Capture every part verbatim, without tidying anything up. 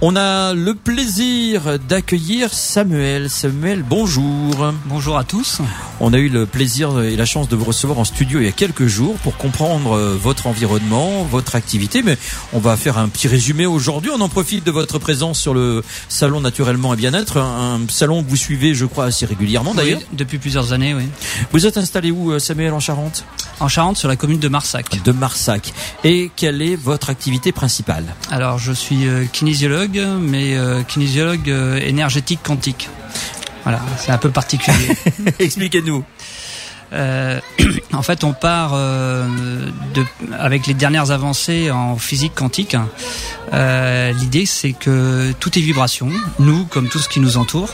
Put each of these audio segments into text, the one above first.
On a le plaisir d'accueillir Samuel. Samuel, bonjour. Bonjour à tous. On a eu le plaisir et la chance de vous recevoir en studio il y a quelques jours pour comprendre votre environnement, votre activité. Mais on va faire un petit résumé aujourd'hui. On en profite de votre présence sur le salon Naturellement et Bien-être, un salon que vous suivez, je crois, assez régulièrement d'ailleurs. Oui, depuis plusieurs années, oui. Vous êtes installé où, Samuel, en Charente ? En Charente, sur la commune de Marsac. De Marsac. Et quelle est votre activité principale ? Alors, je suis euh, kinésiologue, mais euh, kinésiologue euh, énergétique quantique. Voilà, c'est un peu particulier. Expliquez-nous. Euh, en fait, on part euh, de, avec les dernières avancées en physique quantique. Euh, l'idée, c'est que tout est vibration, nous comme tout ce qui nous entoure.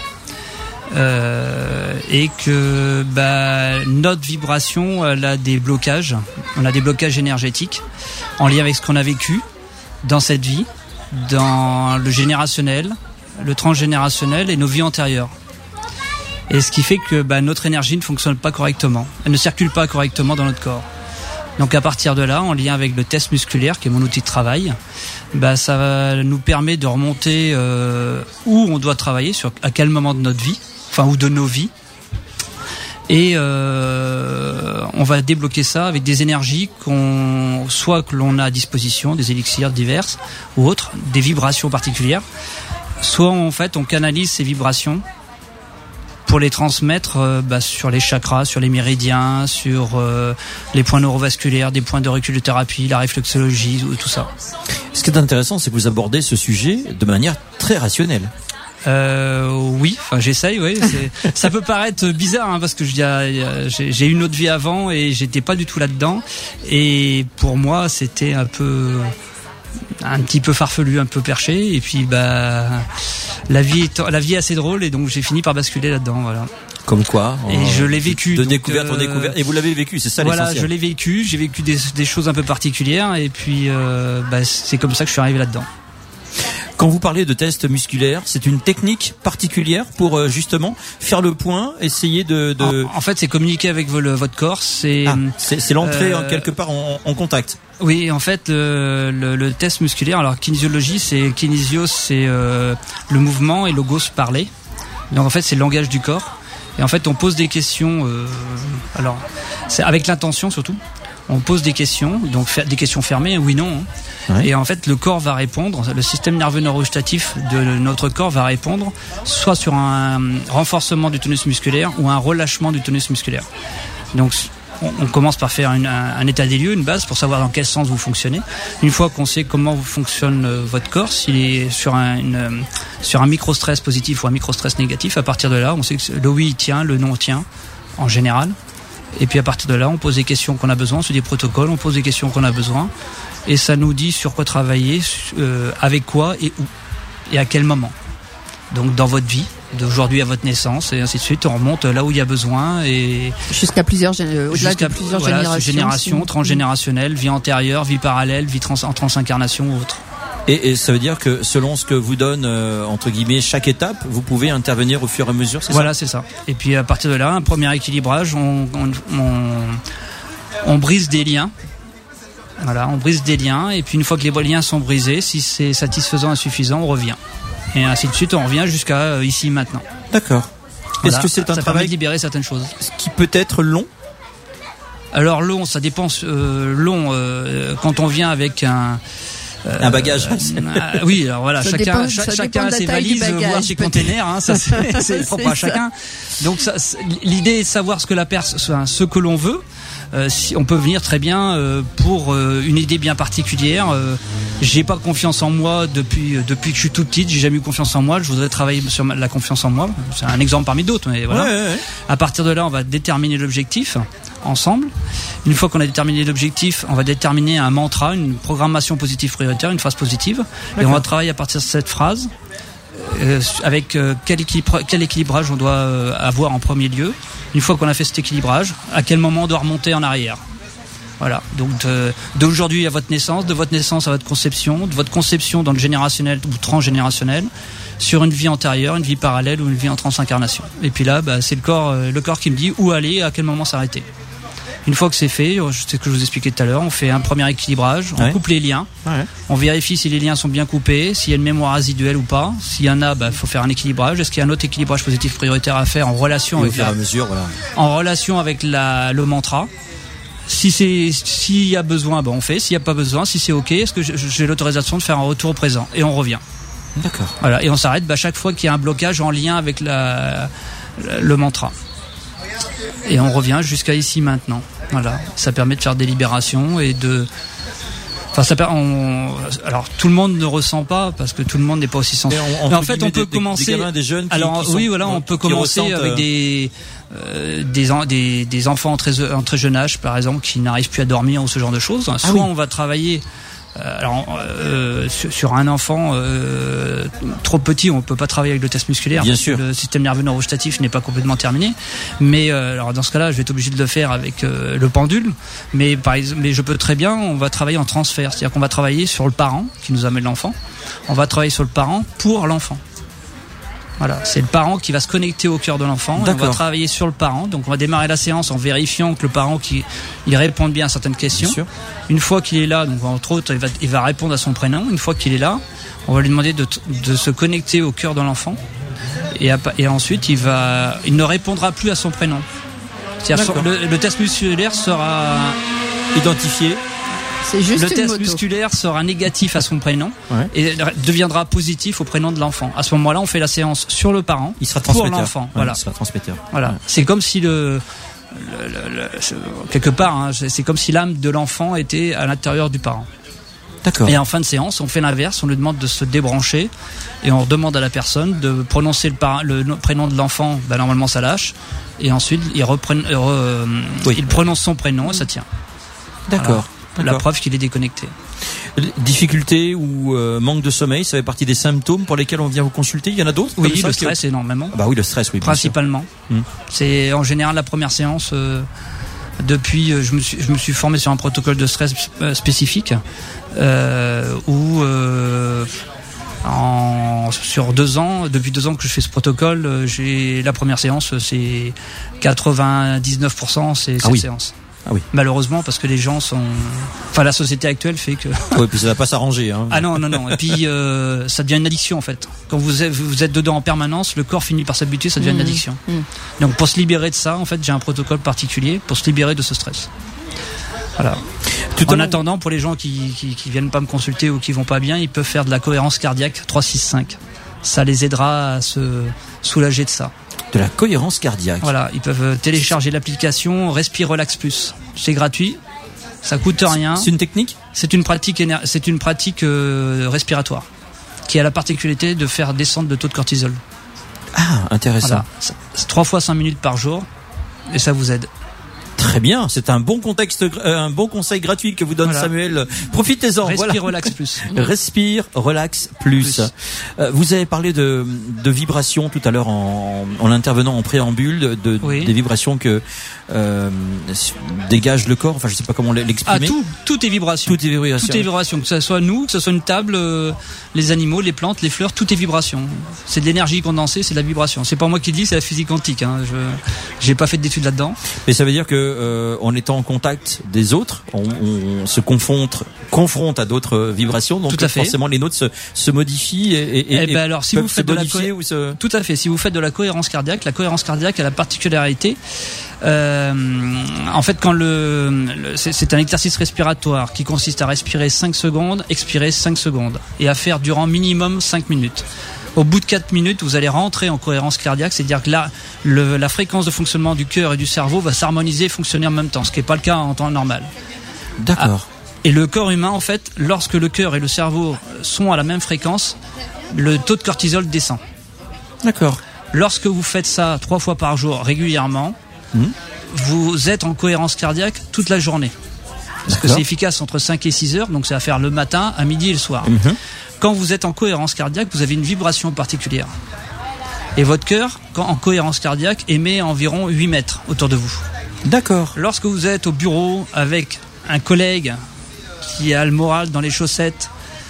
Euh, et que bah, notre vibration, elle a des blocages, on a des blocages énergétiques en lien avec ce qu'on a vécu dans cette vie, dans le générationnel, le transgénérationnel et nos vies antérieures. Et ce qui fait que bah, notre énergie ne fonctionne pas correctement, elle ne circule pas correctement dans notre corps. Donc à partir de là, en lien avec le test musculaire, qui est mon outil de travail, bah, ça nous permet de remonter euh, où on doit travailler, sur à quel moment de notre vie, enfin ou de nos vies, et euh, on va débloquer ça avec des énergies qu'on, soit que l'on a à disposition, des élixirs diverses ou autres, des vibrations particulières, soit en fait on canalise ces vibrations pour les transmettre euh, bah, sur les chakras, sur les méridiens, sur euh, les points neurovasculaires, des points d'auriculothérapie, la réflexologie, tout ça. Ce qui est intéressant, c'est que vous abordez ce sujet de manière très rationnelle. Euh, oui, enfin j'essaye. Oui, c'est, ça peut paraître bizarre hein, parce que je dis, j'ai, j'ai eu une autre vie avant et j'étais pas du tout là-dedans. Et pour moi, c'était un peu, un petit peu farfelu, un peu perché. Et puis bah, la vie, est, la vie est assez drôle et donc j'ai fini par basculer là-dedans. Voilà. Comme quoi Et en, je l'ai vécu. De donc, découverte euh, en découverte. Et vous l'avez vécu, c'est ça voilà, l'essentiel. Voilà, je l'ai vécu. J'ai vécu des, des choses un peu particulières et puis euh, bah, c'est comme ça que je suis arrivé là-dedans. Quand vous parlez de test musculaire, c'est une technique particulière pour euh, justement faire le point, essayer de... de... En, en fait, c'est communiquer avec vo- le, votre corps. C'est, ah, c'est, c'est l'entrée euh, quelque part en, en contact. Oui, en fait, le, le, le test musculaire, alors kinésiologie, c'est kinésio, c'est euh, le mouvement et logos, parler. Donc en fait, c'est le langage du corps. Et en fait, on pose des questions, euh, alors c'est avec l'intention surtout. On pose des questions, donc des questions fermées, oui, non. Hein. Ouais. Et en fait, le corps va répondre, le système nerveux neurostatif de notre corps va répondre soit sur un renforcement du tonus musculaire ou un relâchement du tonus musculaire. Donc, on, on commence par faire une, un, un état des lieux, une base pour savoir dans quel sens vous fonctionnez. Une fois qu'on sait comment fonctionne euh, votre corps, s'il est sur un, une, sur un micro-stress positif ou un micro-stress négatif, à partir de là, on sait que le oui tient, le non tient, en général. Et puis à partir de là, on pose des questions qu'on a besoin, sur des protocoles, on pose des questions qu'on a besoin, et ça nous dit sur quoi travailler, euh, avec quoi et où, et à quel moment. Donc dans votre vie, d'aujourd'hui à votre naissance, et ainsi de suite, on remonte là où il y a besoin. Et jusqu'à plusieurs, euh, au-delà jusqu'à de plusieurs voilà, générations. Génération, transgénérationnelle, vie antérieure, vie parallèle, vie trans, en transincarnation ou autre. Et, et ça veut dire que selon ce que vous donne, euh, entre guillemets, chaque étape, vous pouvez intervenir au fur et à mesure, c'est voilà, ça ? Voilà, c'est ça. Et puis à partir de là, un premier équilibrage, on, on, on, on brise des liens. Voilà, on brise des liens. Et puis une fois que les liens sont brisés, si c'est satisfaisant et suffisant, on revient. Et ainsi de suite, on revient jusqu'à euh, ici, maintenant. D'accord. Voilà, Est-ce que c'est un ça travail permet de libérer certaines choses qui peut être long ? Alors long, ça dépend. Euh, long, euh, quand on vient avec un... Euh, un bagage. Euh, oui, alors voilà, ça chacun, dépend, cha- chacun a ses valises, bagage, voire ses containers, hein, ça c'est, c'est propre à chacun. Donc ça, l'idée est de savoir ce que la personne, ce que l'on veut. Euh, si on peut venir très bien euh, pour euh, une idée bien particulière. Euh, j'ai pas confiance en moi depuis depuis que je suis tout petite. J'ai jamais eu confiance en moi. Je voudrais travailler sur ma, la confiance en moi. C'est un exemple parmi d'autres, mais voilà. Ouais, ouais, ouais. À partir de là, on va déterminer l'objectif ensemble. Une fois qu'on a déterminé l'objectif, on va déterminer un mantra, une programmation positive prioritaire, une phrase positive. D'accord. Et on va travailler à partir de cette phrase. Euh, avec euh, quel, équilibre, quel équilibrage on doit euh, avoir en premier lieu. Une fois qu'on a fait cet équilibrage, à quel moment on doit remonter en arrière. Voilà, donc de, d'aujourd'hui à votre naissance, de votre naissance à votre conception, de votre conception dans le générationnel ou transgénérationnel, sur une vie antérieure, une vie parallèle ou une vie en transincarnation. Et puis là, bah, c'est le corps, euh, le corps qui me dit où aller et à quel moment s'arrêter. Une fois que c'est fait, c'est ce que je vous expliquais tout à l'heure, on fait un premier équilibrage, on ouais. coupe les liens, ouais. on vérifie si les liens sont bien coupés, s'il y a une mémoire résiduelle ou pas. S'il y en a, bah, faut faire un équilibrage. Est-ce qu'il y a un autre équilibrage positif prioritaire à faire en relation avec la, à mesure, voilà. en relation avec la, le mantra. Si c'est, s'il y a besoin, ben on fait. S'il n'y a pas besoin, si c'est ok, est-ce que j'ai l'autorisation de faire un retour au présent? Et on revient. D'accord. Voilà. Et on s'arrête bah, chaque fois qu'il y a un blocage en lien avec la, le mantra. Et on revient jusqu'à ici maintenant. Voilà. Ça permet de faire des libérations et de. Enfin, ça permet. On... Alors, tout le monde ne ressent pas parce que tout le monde n'est pas aussi sensible. On, on Mais en fait, on peut des, commencer. Des gamins, des jeunes. Qui, Alors, qui oui, sont, voilà, on peut commencer ressentent, avec des. Euh, des, des, des enfants en très, en très jeune âge, par exemple, qui n'arrivent plus à dormir ou ce genre de choses. Soit ah oui. on va travailler euh, alors, euh, sur, sur un enfant euh, trop petit, on peut pas travailler avec le test musculaire. Bien sûr. Le système nerveux neurovégétatif n'est pas complètement terminé. Mais euh, alors dans ce cas-là, je vais être obligé de le faire avec euh, le pendule. Mais par exemple, mais je peux très bien, on va travailler en transfert, c'est-à-dire qu'on va travailler sur le parent qui nous amène l'enfant. On va travailler sur le parent pour l'enfant. Voilà, c'est le parent qui va se connecter au cœur de l'enfant. Et on va travailler sur le parent. Donc on va démarrer la séance en vérifiant que le parent qui il réponde bien à certaines questions. Une fois qu'il est là, donc entre autres, il va, il va répondre à son prénom. Une fois qu'il est là, on va lui demander de, de se connecter au cœur de l'enfant. Et, et ensuite, il va, il ne répondra plus à son prénom. C'est-à-dire le, le test musculaire sera identifié. C'est juste le une test moto. musculaire sera négatif à son prénom ouais. et deviendra positif au prénom de l'enfant. À ce moment-là, on fait la séance sur le parent. Il sera pour l'enfant. Ouais, voilà. Il sera transmetteur. Voilà. Ouais. C'est comme si le, le, le, le quelque part, hein, c'est comme si l'âme de l'enfant était à l'intérieur du parent. D'accord. Et en fin de séance, on fait l'inverse. On lui demande de se débrancher et on demande à la personne de prononcer le, par, le prénom de l'enfant. Ben, normalement, ça lâche. Et ensuite, il, reprenne, euh, oui. il prononce son prénom et ça tient. D'accord. Voilà. La preuve qu'il est déconnecté. Difficulté ou euh, manque de sommeil, ça fait partie des symptômes pour lesquels on vient vous consulter. Il y en a d'autres? Oui, le stress énormément. Ah bah oui, le stress, oui. Principalement. Hum. C'est en général la première séance. Euh, depuis, euh, je me suis, je me suis formé sur un protocole de stress euh, spécifique euh, où euh, en, sur deux ans, depuis deux ans que je fais ce protocole, euh, j'ai la première séance, c'est quatre-vingt-dix-neuf pour cent, c'est cette ah oui. séance. Ah oui. Malheureusement, parce que les gens sont, enfin la société actuelle fait que. Oui, puis ça va pas s'arranger. Hein. Ah non, non, non. Et puis euh, ça devient une addiction en fait. Quand vous êtes, vous êtes dedans en permanence, le corps finit par s'habituer, ça devient mmh. une addiction. Mmh. Donc pour se libérer de ça, en fait, j'ai un protocole particulier pour se libérer de ce stress. Voilà. Tout en attendant, pour les gens qui, qui qui viennent pas me consulter ou qui vont pas bien, ils peuvent faire de la cohérence cardiaque trois six cinq. Ça les aidera à se soulager de ça. De la cohérence cardiaque. Voilà, ils peuvent télécharger l'application Respire Relax Plus. C'est gratuit, ça coûte rien. C'est une technique ? C'est une pratique, éner... c'est une pratique euh, respiratoire qui a la particularité de faire descendre le taux de cortisol. Ah, intéressant. Voilà. C'est trois fois cinq minutes par jour et ça vous aide. Très bien, c'est un bon contexte, un bon conseil gratuit que vous donne voilà. Samuel. Profitez-en. Respire voilà. Relax Plus. Respire Relax Plus. plus. Euh, vous avez parlé de, de vibrations tout à l'heure en, en intervenant en préambule, de, de oui. des vibrations que euh, dégage le corps. Enfin, je sais pas comment l'exprimer. Ah, tout, tout est vibration. Tout est vibration. Tout est vibration. Que ce soit nous, que ce soit une table, euh, les animaux, les plantes, les fleurs, tout est vibration. C'est de l'énergie condensée, c'est de la vibration. C'est pas moi qui le dis, c'est la physique quantique. Hein. Je, j'ai pas fait d'études là-dedans. Mais ça veut dire que Euh, en étant en contact des autres, on, on se confronte, confronte à d'autres vibrations, donc forcément les nôtres se, se modifient et, et, et, ben alors, si vous faites de la co- ou se... tout à fait. Si vous faites de la cohérence cardiaque, la cohérence cardiaque a la particularité, euh, en fait, quand le, le c'est, c'est un exercice respiratoire qui consiste à respirer cinq secondes, expirer cinq secondes, et à faire durant minimum cinq minutes. Au bout de quatre minutes, vous allez rentrer en cohérence cardiaque, c'est-à-dire que là, le, la fréquence de fonctionnement du cœur et du cerveau va s'harmoniser et fonctionner en même temps, ce qui n'est pas le cas en temps normal. D'accord. Ah, et le corps humain, en fait, lorsque le cœur et le cerveau sont à la même fréquence, le taux de cortisol descend. D'accord. Lorsque vous faites ça trois fois par jour régulièrement, mmh. vous êtes en cohérence cardiaque toute la journée. Parce D'accord. que c'est efficace entre cinq et six heures, donc c'est à faire le matin, à midi et le soir. Mmh. Quand vous êtes en cohérence cardiaque, vous avez une vibration particulière. Et votre cœur, quand en cohérence cardiaque, émet environ huit mètres autour de vous. D'accord. Lorsque vous êtes au bureau avec un collègue qui a le moral dans les chaussettes,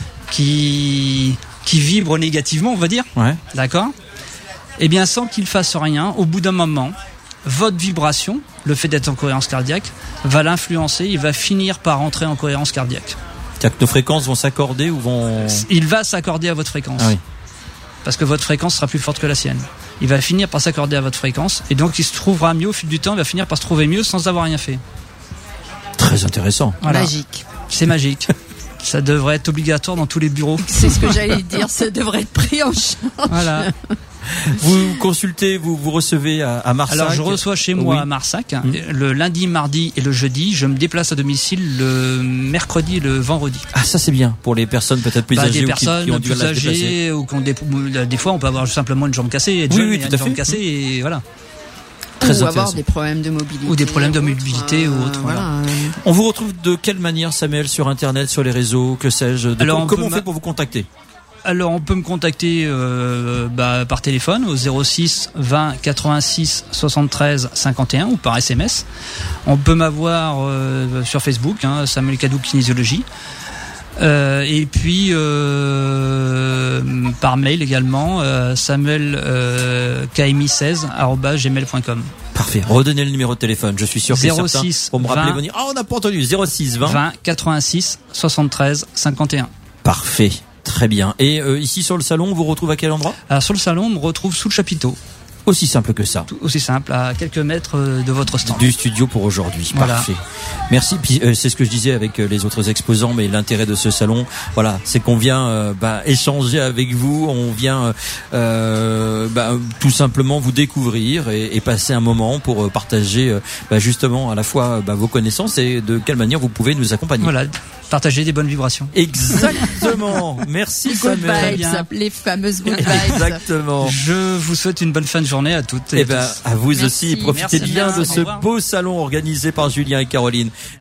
qui, qui vibre négativement, on va dire, ouais. d'accord ? Eh bien, sans qu'il fasse rien, au bout d'un moment, votre vibration, le fait d'être en cohérence cardiaque va l'influencer, il va finir par entrer en cohérence cardiaque. C'est-à-dire que nos fréquences vont s'accorder ou vont... Il va s'accorder à votre fréquence. Ah oui. Parce que votre fréquence sera plus forte que la sienne. Il va finir par s'accorder à votre fréquence et donc il se trouvera mieux au fil du temps, il va finir par se trouver mieux sans avoir rien fait. Très intéressant. Voilà. Magique. C'est magique. Ça devrait être obligatoire dans tous les bureaux. C'est ce que j'allais dire, ça devrait être pris en charge. Voilà. Vous consultez, vous vous recevez à, à Marsac. Alors je reçois chez moi oui. à Marsac mmh. le lundi, mardi et le jeudi. Je me déplace à domicile le mercredi et le vendredi. Ah ça c'est bien pour les personnes peut-être plus bah, âgées des ou personnes qui, qui ont dû plus la déplacer. âgées ou qui ont des, des fois on peut avoir simplement une jambe cassée, être oui, jeune oui, et tout une à jambe fait. cassée et voilà. Très ou avoir des problèmes de mobilité. Ou des problèmes de mobilité euh, ou autre. Voilà. voilà. On vous retrouve de quelle manière, Samuel, sur Internet, sur les réseaux, que sais-je de Alors, com- on Comment on peut fait pour vous contacter? Alors on peut me contacter euh, bah, par téléphone au zéro six vingt quatre-vingt-six soixante-treize cinquante et un ou par S M S. On peut m'avoir euh, sur Facebook, hein, Samuel Cadou Kinésiologie. Euh, et puis euh, par mail également euh, samuel euh, k m i seize arobase gmail point com. Parfait. Redonnez le numéro de téléphone. Je suis sûr que zéro certains six vont me rappeler vingt venir. Ah, on n'a pas entendu. zéro six vingt vingt quatre-vingt-six soixante-treize cinquante et un. Parfait. Très bien. Et euh, ici sur le salon, on vous retrouve à quel endroit? Alors sur le salon, on me retrouve sous le chapiteau. Aussi simple que ça. Tout aussi simple, à quelques mètres de votre stand. Du studio pour aujourd'hui. Voilà. Parfait. Merci. Puis euh, c'est ce que je disais avec euh, les autres exposants, mais l'intérêt de ce salon, voilà, c'est qu'on vient euh, bah, échanger avec vous, on vient euh, bah, tout simplement vous découvrir et, et passer un moment pour euh, partager euh, bah, justement à la fois bah, vos connaissances et de quelle manière vous pouvez nous accompagner. Voilà, partager des bonnes vibrations. Exactement. Merci Good Samuel. vibes, les fameuses good vibes. Exactement. Je vous souhaite une bonne fin de journée à toutes et, et ben, tous. à vous Merci. aussi. Profitez Merci bien bien. de Au ce revoir. beau salon organisé par Julien et Caroline.